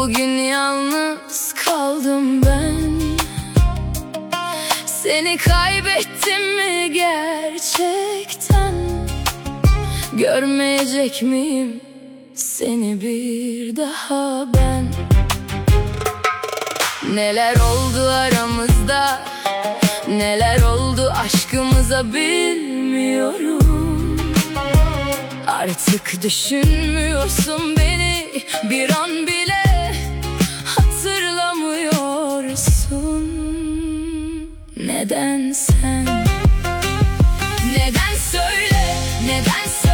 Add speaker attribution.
Speaker 1: Bugün yalnız kaldım ben. Seni kaybettim mi gerçekten? Görmeyecek miyim seni bir daha ben? Neler oldu aramızda, neler oldu aşkımıza bilmiyorum. Artık düşünmüyorsun beni, bir an bile hatırlamıyorsun. Neden sen? Neden söyle, neden sen?